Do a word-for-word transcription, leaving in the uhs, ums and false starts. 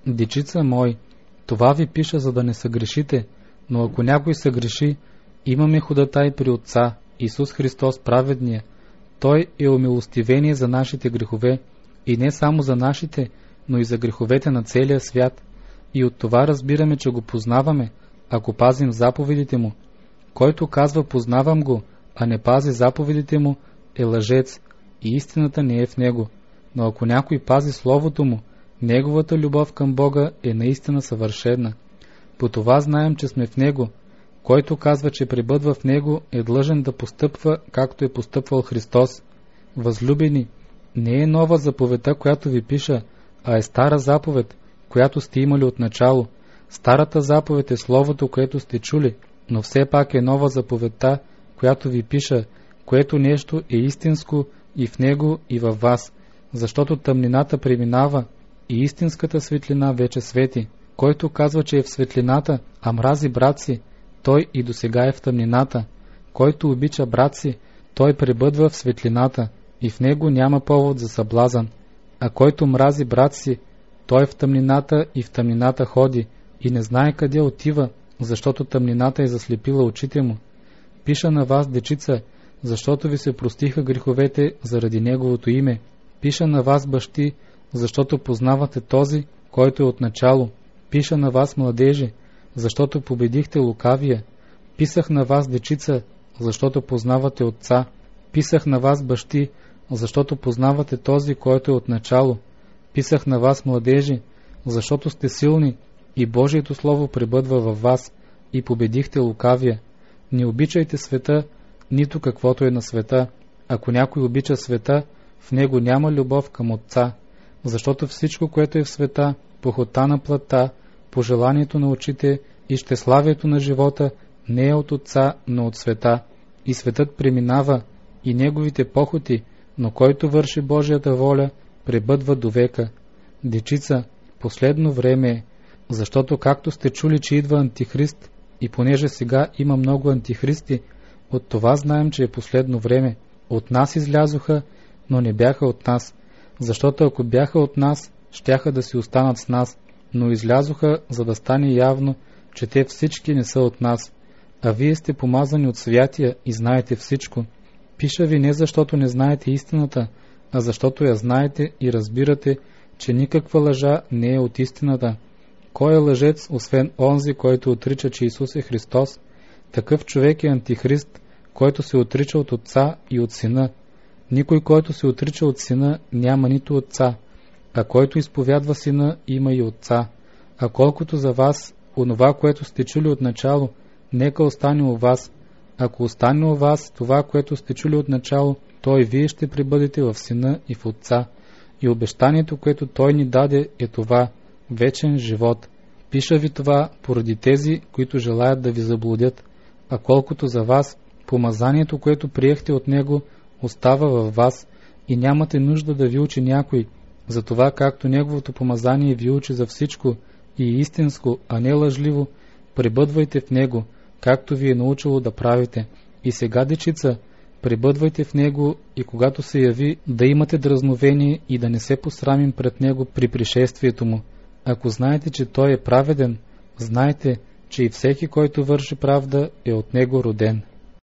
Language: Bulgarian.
Дечица мой, това ви пиша, за да не съгрешите, но ако някой съгреши, имаме ходатай при Отца, Исус Христос праведния. Той е умилостивение за нашите грехове, и не само за нашите, но и за греховете на целия свят. И от това разбираме, че го познаваме, ако пазим заповедите му. Който казва познавам го, а не пази заповедите му, е лъжец, и истината не е в него. Но ако някой пази словото му, неговата любов към Бога е наистина съвършена. По това знаем, че сме в него. Който казва, че пребъдва в него, е длъжен да постъпва, както е постъпвал Христос. Възлюбени, не е нова заповедта, която ви пиша, а е стара заповед, която сте имали от начало. Старата заповед е словото, което сте чули, но все пак е нова заповедта, която ви пиша, което нещо е истинско и в него, и във вас, защото тъмнината преминава и истинската светлина вече свети. Който казва, че е в светлината, а мрази брат си, той и досега е в тъмнината. Който обича брат си, той пребъдва в светлината и в него няма повод за съблазън. А който мрази брат си, той в тъмнината и в тъмнината ходи и не знае къде отива, защото тъмнината е заслепила очите му. Пиша на вас, дечица, защото ви се простиха греховете заради неговото име. Пиша на вас, бащи, защото познавате този, който е от начало. Пиша на вас, младежи, защото победихте лукавия. Писах на вас, дечица, защото познавате Отца. Писах на вас, бащи, защото познавате този, който е от начало. Писах на вас, младежи, защото сте силни и Божието Слово пребъдва във вас и победихте лукавия. Не обичайте света, нито каквото е на света. Ако някой обича света, в него няма любов към Отца, защото всичко, което е в света, похота на плътта, пожеланието на очите и щеславието на живота, не е от Отца, но от света. И светът преминава, и неговите похоти, но който върши Божията воля, пребъдва до века. Дечица, последно време е, защото както сте чули, че идва антихрист, и понеже сега има много антихристи, от това знаем, че е последно време. От нас излязоха, но не бяха от нас, защото ако бяха от нас, щяха да си останат с нас, но излязоха, за да стане явно, че те всички не са от нас. А вие сте помазани от святия и знаете всичко. Пиша ви не защото не знаете истината, а защото я знаете и разбирате, че никаква лъжа не е от истината. Кой е лъжец, освен онзи, който отрича, че Исус е Христос? Такъв човек е антихрист, който се отрича от Отца и от Сина. Никой, който се отрича от Сина, няма нито Отца, а който изповядва Сина, има и Отца. А колкото за вас, онова, което сте чули от начало, нека остане у вас. Ако остане у вас това, което сте чули от начало, то и вие ще пребъдете в Сина и в Отца. И обещанието, което Той ни даде, е това – вечен живот. Пиша ви това поради тези, които желаят да ви заблудят. А колкото за вас, помазанието, което приехте от Него, остава във вас и нямате нужда да ви учи някой. Затова, както Неговото помазание ви учи за всичко и е истинско, а не лъжливо, пребъдвайте в Него, както ви е научило да правите. И сега, дечица, пребъдвайте в Него и когато се яви, да имате дразновение и да не се посрамим пред Него при пришествието Му. Ако знаете, че Той е праведен, знайте, че и всеки, който върши правда, е от Него роден.